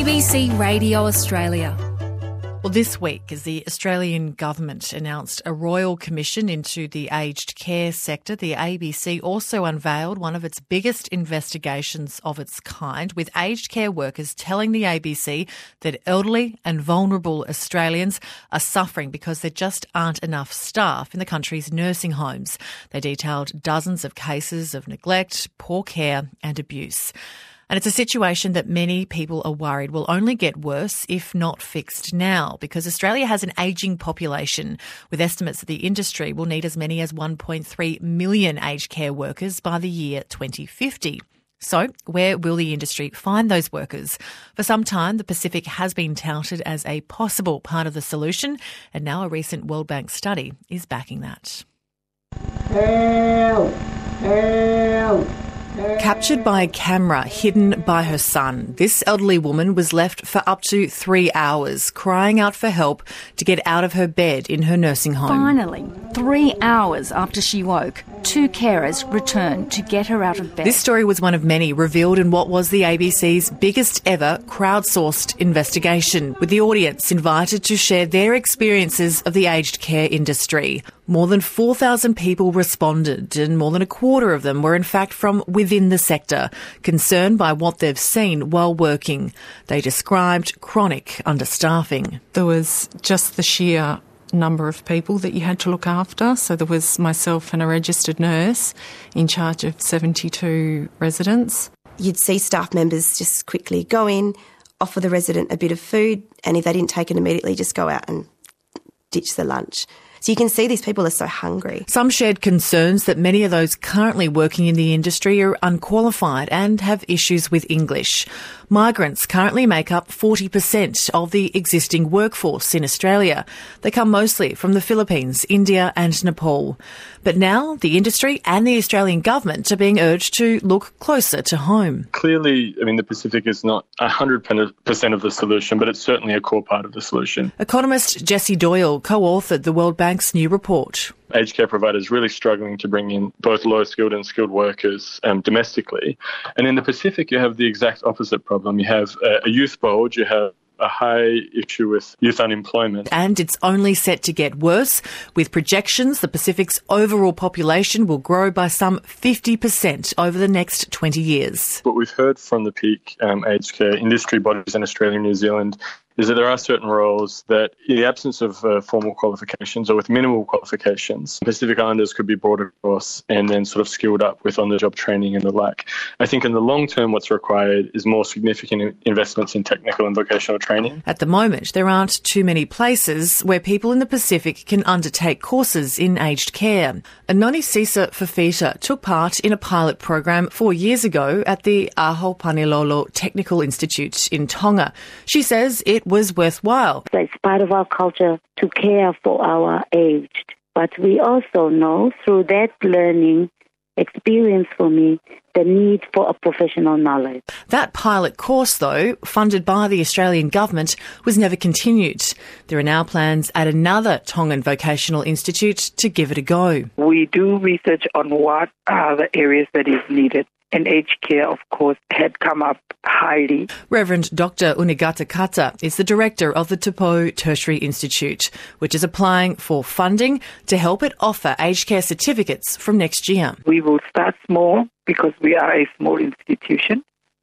ABC Radio Australia. Well, this week, as the Australian government announced a royal commission into the aged care sector, the ABC also unveiled one of its biggest investigations of its kind, with aged care workers telling the ABC that elderly and vulnerable Australians are suffering because there just aren't enough staff in the country's nursing homes. They detailed dozens of cases of neglect, poor care and abuse. And it's a situation that many people are worried will only get worse if not fixed now, because Australia has an ageing population, with estimates that the industry will need as many as 1.3 million aged care workers by the year 2050. So where will the industry find those workers? For some time, the Pacific has been touted as a possible part of the solution, and now a recent World Bank study is backing that. Help! Help! Captured by a camera hidden by her son, this elderly woman was left for up to 3 hours, crying out for help to get out of her bed in her nursing home. Finally, 3 hours after she woke, 2 carers returned to get her out of bed. This story was one of many revealed in what was the ABC's biggest ever crowdsourced investigation, with the audience invited to share their experiences of the aged care industry. More than 4,000 people responded, and more than a quarter of them were in fact from within the sector, concerned by what they've seen while working. They described chronic understaffing. There was just the sheer number of people that you had to look after. So there was myself and a registered nurse in charge of 72 residents. You'd see staff members just quickly go in, offer the resident a bit of food, and if they didn't take it immediately, just go out and ditch the lunch. So you can see these people are so hungry. Some shared concerns that many of those currently working in the industry are unqualified and have issues with English. Migrants currently make up 40% of the existing workforce in Australia. They come mostly from the Philippines, India and Nepal. But now the industry and the Australian government are being urged to look closer to home. Clearly, the Pacific is not 100% of the solution, but it's certainly a core part of the solution. Economist Jessie Doyle co-authored the World Bank's new report. Aged care providers really struggling to bring in both low-skilled and skilled workers domestically. And in the Pacific, you have the exact opposite problem. You have a youth bulge, you have a high issue with youth unemployment. And it's only set to get worse, with projections the Pacific's overall population will grow by some 50% over the next 20 years. What we've heard from the peak aged care industry bodies in Australia and New Zealand is that there are certain roles that, in the absence of formal qualifications or with minimal qualifications, Pacific Islanders could be brought across and then sort of skilled up with on-the-job training and the like. I think in the long term, what's required is more significant investments in technical and vocational training. At the moment, there aren't too many places where people in the Pacific can undertake courses in aged care. Anonisisa Fafita took part in a pilot program 4 years ago at the Aho Panilolo Technical Institute in Tonga. She says it was worthwhile. It's part of our culture to care for our aged. But we also know through that learning experience for me, the need for a professional knowledge. That pilot course, though, funded by the Australian government, was never continued. There are now plans at another Tongan vocational institute to give it a go. We do research on what are the areas that is needed. And aged care, of course, had come up highly. Reverend Dr. Unigata Kata is the director of the Tupou Tertiary Institute, which is applying for funding to help it offer aged care certificates from next year. We will start small because we are a small institution.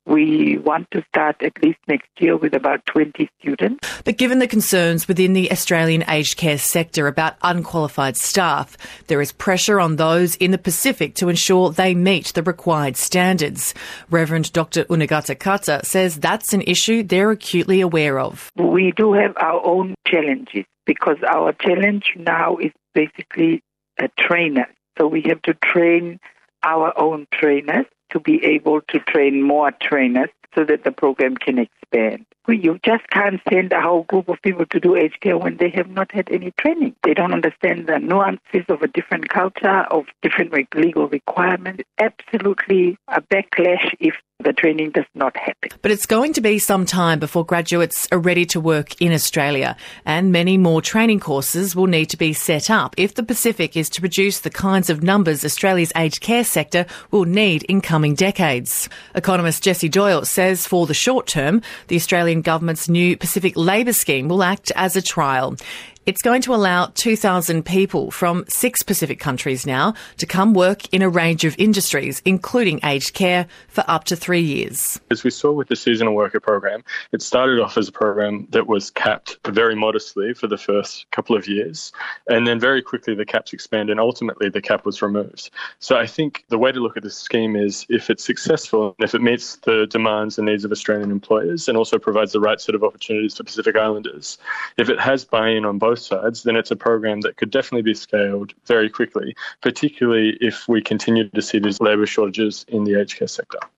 We want to start at least next year with about 20 students. But given the concerns within the Australian aged care sector about unqualified staff, there is pressure on those in the Pacific to ensure they meet the required standards. Reverend Dr. Unigata Kata says that's an issue they're acutely aware of. We do have our own challenges because our challenge now is basically a trainer. So we have to train our own trainers to be able to train more trainers so that the program can expand. You just can't send a whole group of people to do aged care when they have not had any training. They don't understand the nuances of a different culture, of different legal requirements. Absolutely a backlash if the training does not happen. But it's going to be some time before graduates are ready to work in Australia, and many more training courses will need to be set up if the Pacific is to produce the kinds of numbers Australia's aged care sector will need in coming decades. Economist Jessie Doyle says says for the short term, the Australian government's new Pacific Labour Scheme will act as a trial. It's going to allow 2,000 people from 6 Pacific countries now to come work in a range of industries, including aged care, for up to 3 years. As we saw with the seasonal worker program, it started off as a program that was capped very modestly for the first couple of years, and then very quickly the caps expanded and ultimately the cap was removed. So I think the way to look at this scheme is if it's successful, if it meets the demands and needs of Australian employers and also provides the right set of opportunities for Pacific Islanders, if it has buy-in on both sides, then it's a program that could definitely be scaled very quickly, particularly if we continue to see these labour shortages in the aged care sector.